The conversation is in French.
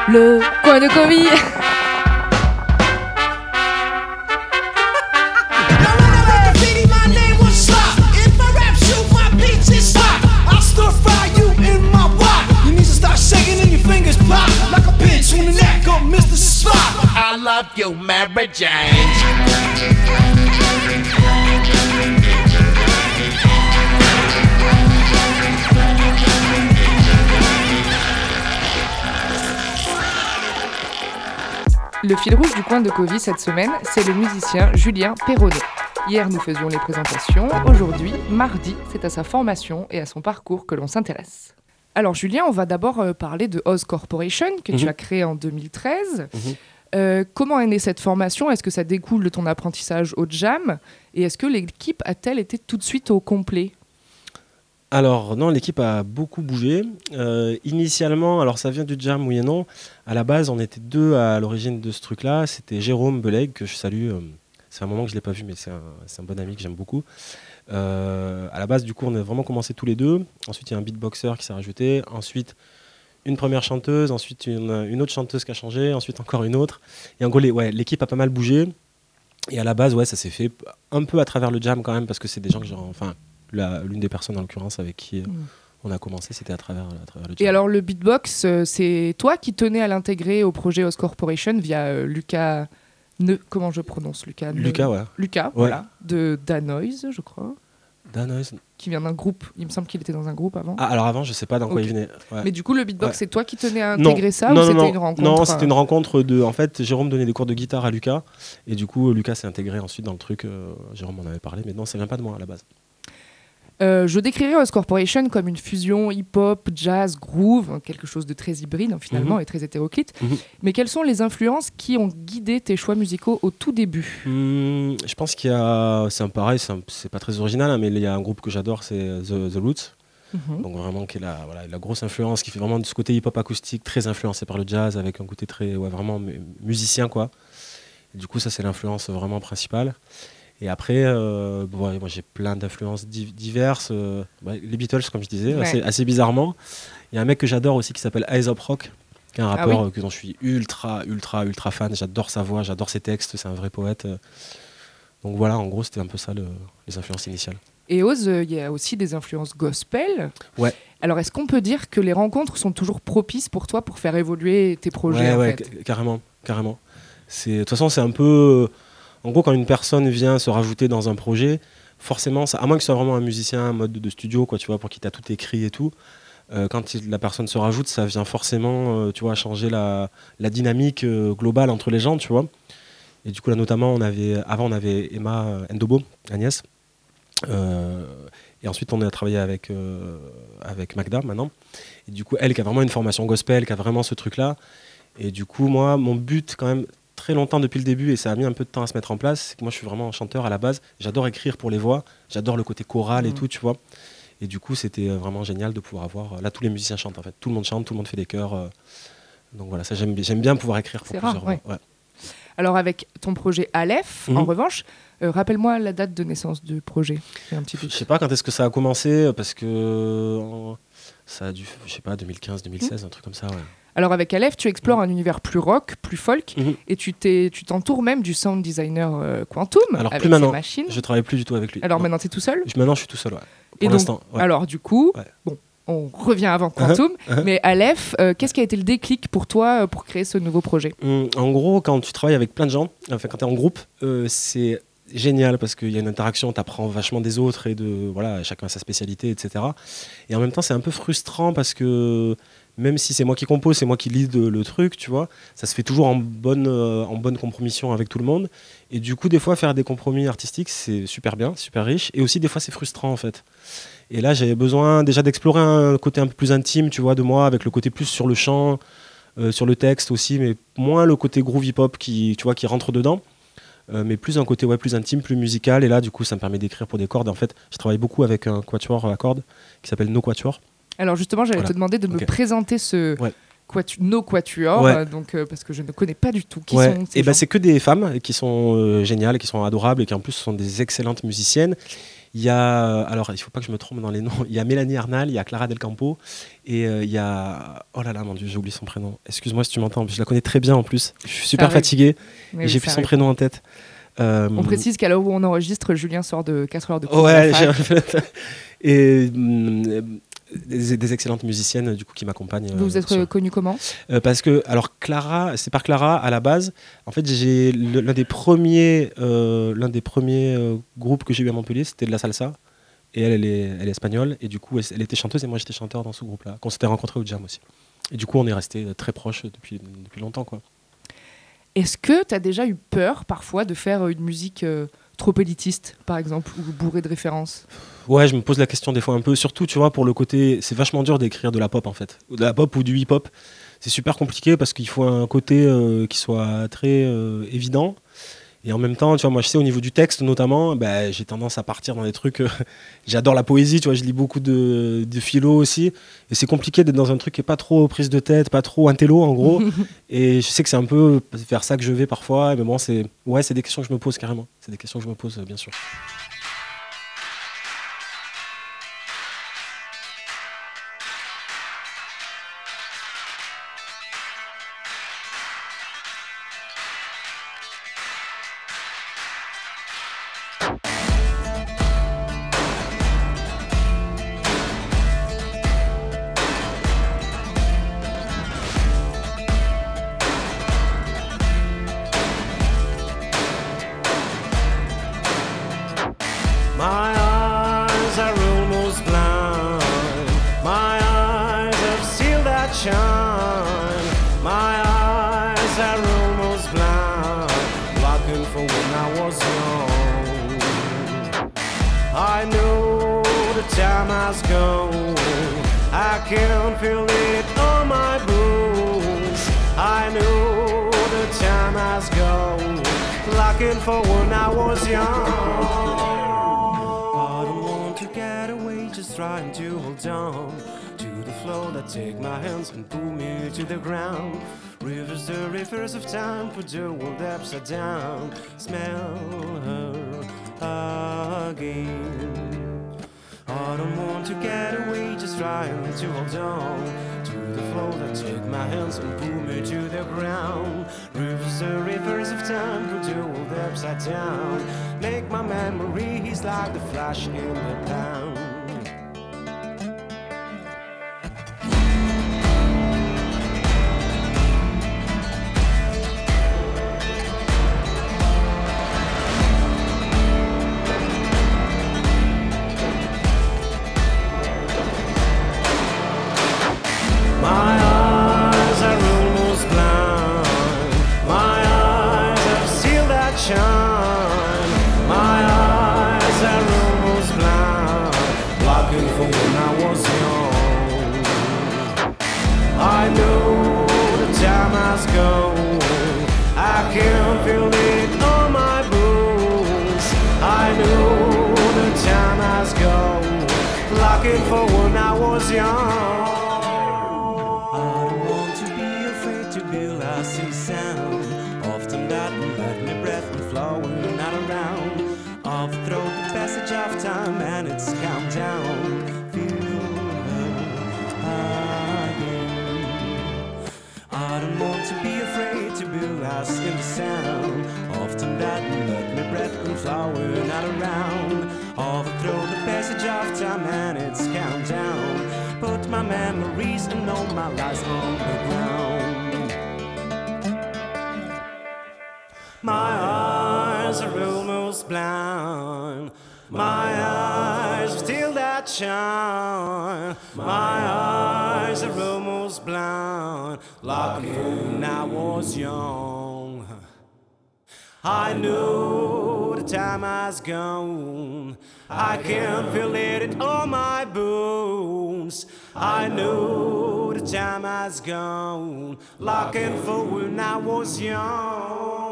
Le coin de Covid. I love you, Mary Jane. Le fil rouge du coin de Covid cette semaine, c'est le musicien Julien Perronnet. Hier, nous faisions les présentations. Aujourd'hui, mardi, c'est à sa formation et à son parcours que l'on s'intéresse. Alors Julien, on va d'abord parler de Oz Corporation, que tu as créé en 2013. Comment est née cette formation ? Est-ce que ça découle de ton apprentissage au jam ? Et est-ce que l'équipe a-t-elle été tout de suite au complet ? Alors non, l'équipe a beaucoup bougé. Initialement, alors ça vient du jam, oui et non. À la base, on était deux à l'origine de ce truc-là. C'était Jérôme Beleg, que je salue. C'est un moment que je ne l'ai pas vu, mais c'est un bon ami que j'aime beaucoup. À la base, du coup, on a vraiment commencé tous les deux. Ensuite, il y a un beatboxer qui s'est rajouté. Ensuite, une première chanteuse. Ensuite, une autre chanteuse qui a changé. Ensuite, encore une autre. Et en gros, l'équipe a pas mal bougé. Et à la base, ça s'est fait un peu à travers le jam quand même, parce que c'est des gens que j'ai... Enfin, l'une des personnes en l'occurrence avec qui on a commencé, c'était à travers le jam. Et alors le beatbox, c'est toi qui tenais à l'intégrer au projet Oz Corporation via Lucas... Comment je prononce Lucas ? Lucas, ouais. Lucas, Ouais. Voilà, de Danoise, je crois. Danoise. Qui vient d'un groupe. Il me semble qu'il était dans un groupe avant. Ah, alors avant, je sais pas dans quoi il venait. Ouais. Mais du coup, le beatbox, Ouais. c'est toi qui tenais à intégrer ça ou c'était une rencontre ? Non, c'était une rencontre de... En fait, Jérôme donnait des cours de guitare à Lucas. Et du coup, Lucas s'est intégré ensuite dans le truc. Jérôme en avait parlé, mais non, ça vient pas de moi à la base. Je décrirais Oz Corporation comme une fusion hip-hop, jazz, groove, quelque chose de très hybride finalement et très hétéroclite. Mais quelles sont les influences qui ont guidé tes choix musicaux au tout début ? Je pense qu'il y a... C'est pareil, c'est pas très original, hein, mais il y a un groupe que j'adore, c'est The Roots. Donc vraiment qui est la grosse influence, qui fait vraiment de ce côté hip-hop acoustique très influencé par le jazz, avec un côté très vraiment musicien quoi. Et du coup ça c'est l'influence vraiment principale. Et après, moi j'ai plein d'influences diverses. Les Beatles, comme je disais, assez bizarrement. Il y a un mec que j'adore aussi qui s'appelle Aesop Rock, qui est un rappeur dont je suis ultra fan. J'adore sa voix, j'adore ses textes, c'est un vrai poète. Donc voilà, en gros, c'était un peu ça les influences initiales. Et Oz, il y a aussi des influences gospel. Ouais. Alors est-ce qu'on peut dire que les rencontres sont toujours propices pour toi pour faire évoluer tes projets ? Ouais, carrément. De toute façon, c'est un peu... En gros, quand une personne vient se rajouter dans un projet, forcément, à moins que ce soit vraiment un musicien, un mode de studio, quoi, tu vois, pour qui tu as tout écrit et tout, quand la personne se rajoute, ça vient forcément changer la dynamique globale entre les gens, tu vois. Et du coup, là, notamment, avant, on avait Emma Ndobo, Agnès. Et ensuite, on a travaillé avec Magda, maintenant. Et du coup, elle qui a vraiment une formation gospel, qui a vraiment ce truc-là. Et du coup, moi, mon but, quand même, très longtemps depuis le début, et ça a mis un peu de temps à se mettre en place, c'est que moi je suis vraiment un chanteur à la base, j'adore écrire pour les voix, j'adore le côté choral et tout, tu vois. Et du coup c'était vraiment génial de pouvoir avoir, là tous les musiciens chantent en fait, tout le monde chante, tout le monde fait des chœurs, donc voilà, ça j'aime bien pouvoir écrire pour plusieurs voix. Ouais. Alors avec ton projet Aleph, en revanche, rappelle-moi la date de naissance du projet. J'ai un petit doute. Je sais pas quand est-ce que ça a commencé, parce que ça a dû, je sais pas, 2015, 2016, un truc comme ça, ouais. Alors avec Aleph, tu explores un univers plus rock, plus folk, et tu t'entoures même du sound designer Quantum. Alors avec plus maintenant, machines. je travaille plus du tout avec lui. Alors maintenant, tu es tout seul ? Maintenant, je suis tout seul, ouais. Et pour l'instant. Ouais. Alors du coup, on revient avant Quantum, mais Aleph, qu'est-ce qui a été le déclic pour toi pour créer ce nouveau projet ? En gros, quand tu travailles avec plein de gens, enfin quand tu es en groupe, c'est génial parce qu'il y a une interaction, tu apprends vachement des autres et chacun a sa spécialité, etc. Et en même temps, c'est un peu frustrant parce que même si c'est moi qui compose, c'est moi qui lead le truc, tu vois, ça se fait toujours en bonne compromission avec tout le monde. Et du coup, des fois, faire des compromis artistiques, c'est super bien, super riche. Et aussi, des fois, c'est frustrant, en fait. Et là, j'avais besoin déjà d'explorer un côté un peu plus intime, tu vois, de moi, avec le côté plus sur le chant, sur le texte aussi, mais moins le côté groove hip-hop qui rentre dedans. Mais plus un côté plus intime, plus musical. Et là, du coup, ça me permet d'écrire pour des cordes. En fait, je travaille beaucoup avec un quatuor à cordes qui s'appelle No Quatuor. Alors justement, j'allais te demander de me présenter ce No Quatuor, parce que je ne connais pas du tout qui sont ces gens. C'est que des femmes qui sont géniales, qui sont adorables et qui en plus sont des excellentes musiciennes. Il y a, alors il faut pas que je me trompe dans les noms, il y a Mélanie Arnal, il y a Clara Del Campo, et il y a, oh là là, mon Dieu, j'ai oublié son prénom. Excuse-moi si tu m'entends, je la connais très bien en plus. Je suis super fatigué, et j'ai plus son prénom en tête. On précise qu'à l'heure où on enregistre, Julien sort de 4 heures de cours. Ouais, et des excellentes musiciennes du coup qui m'accompagnent. Vous vous êtes connus comment ? Parce que alors Clara, c'est par Clara à la base. En fait, j'ai l'un des premiers groupes que j'ai eu à Montpellier, c'était de la salsa. Et elle est espagnole et du coup elle était chanteuse et moi j'étais chanteur dans ce groupe-là. Qu'on s'était rencontrés au jam aussi. Et du coup on est restés très proches depuis longtemps quoi. Est-ce que tu as déjà eu peur parfois de faire une musique trop élitiste, par exemple, ou bourrée de références ? Ouais, je me pose la question des fois un peu, surtout tu vois pour le côté, c'est vachement dur d'écrire de la pop en fait, de la pop ou du hip-hop. C'est super compliqué parce qu'il faut un côté qui soit très évident. Et en même temps, tu vois, moi je sais au niveau du texte notamment, j'ai tendance à partir dans des trucs. J'adore la poésie, tu vois, je lis beaucoup de philo aussi. Et c'est compliqué d'être dans un truc qui est pas trop prise de tête, pas trop intello en gros. Et je sais que c'est un peu vers ça que je vais parfois. Mais bon, c'est des questions que je me pose carrément. C'est des questions que je me pose, bien sûr. Take my hands and pull me to the ground. Rivers, the rivers of time, put the world upside down. Smell her again. I don't want to get away, just trying to hold on to the flow that take my hands and pull me to the ground. Rivers, the rivers of time, put the world upside down. Make my memories like the flash in the pan. Memories and all my lies on the ground. My eyes are almost blind. My eyes still that shine. My eyes are almost blind. Like when I was young, I knew the time has gone. I can feel it on my bones. I know the time has gone, looking for when I was young.